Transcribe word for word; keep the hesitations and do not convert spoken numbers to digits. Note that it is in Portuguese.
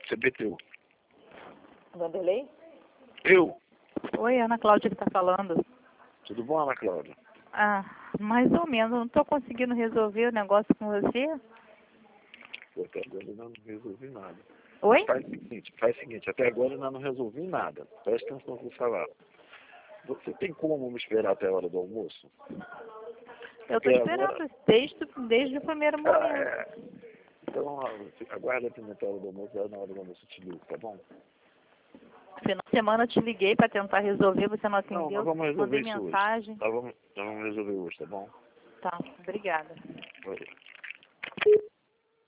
C B T U. Vanderlei? Eu? Oi, Ana Cláudia que está falando. Tudo bom, Ana Cláudia? Ah, mais ou menos. Não estou conseguindo resolver o negócio com você. Pô, até agora eu ainda não resolvi nada. Oi? Faz o seguinte, faz o seguinte, até agora eu ainda não resolvi nada. Presta atenção no que eu vou falar. Você tem como me esperar até a hora do almoço? Eu estou Porque esperando agora... desde, desde o primeiro Ah, momento. é. Então, aguarda a hora do almoço, aí na hora do almoço eu te ligo, tá bom? Final de semana eu te liguei para tentar resolver, você não Não, atendeu. nós vamos resolver Mandei isso mensagem. hoje. Nós vamos, nós vamos resolver hoje, tá bom? Tá, obrigada. Oi.